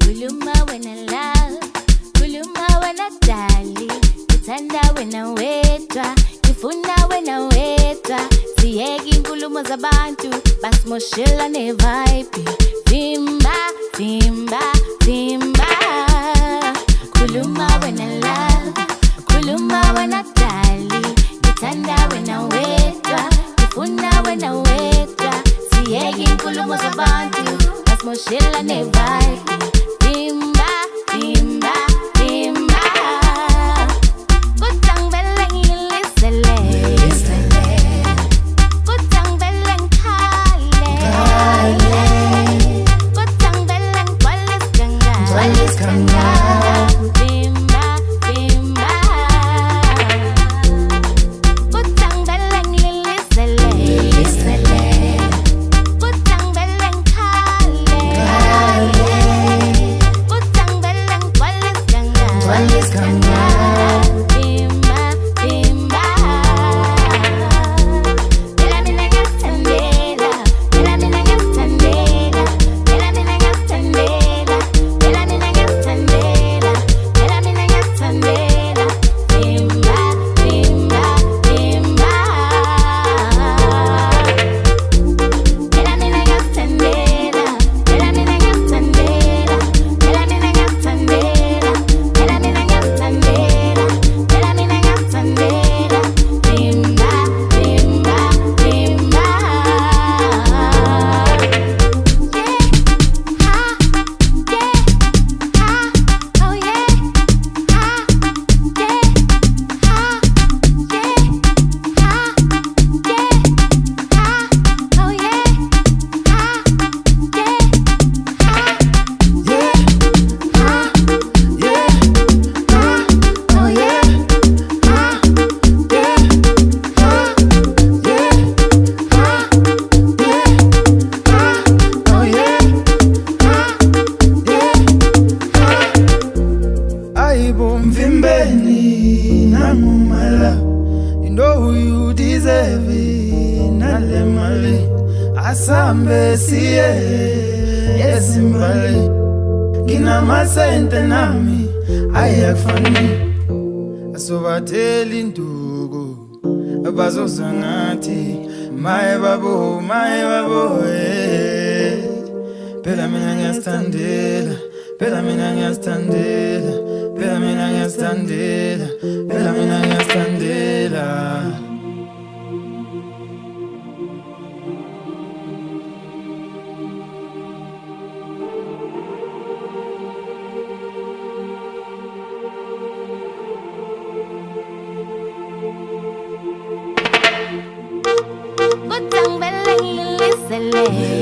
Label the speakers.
Speaker 1: Kuluma when I love, kuluma when I dali, kutanda when I wetwa, kifuna when I wetwa, siyegi nkulumo zabantu, bas moshela ne vibe, vimba, vimba, vimba. Kuluma when I love, kuluma when I dali, kutanda when I wetwa, kifuna when I wetwa, siyegi nkulumo zabantu, bas moshela ne vibe. Bimba, bimba, bimba. Kutang beleng ilisele, kutang beleng kale, kutang beleng walis kanga. Bimba, bimba. Kutang beleng ilisele, kutang beleng kale. Bimba, bimba. Bella mina gastandela, bella mina gastandela, bella mina gastandela, bella mina gastandela, bella mina gastandela. Bimba, bimba, bimba. Bella mina gastandela, bella mina gastandela, bella mina gastandela. Bimba, bimba, bimba. Oh yeah, oh yeah.
Speaker 2: Mvimbeni namumala, you know who you deserve it. Nale mali asambe siye yesimbali gina masente nami ayakufani asobateli ndugu abazozangathi maye babo phela mina ngiyastandela, phela mina ngiyastandela, phela mina ngiyastandela, phela mina ngiyastandela.
Speaker 1: Kutang beleng ilisele.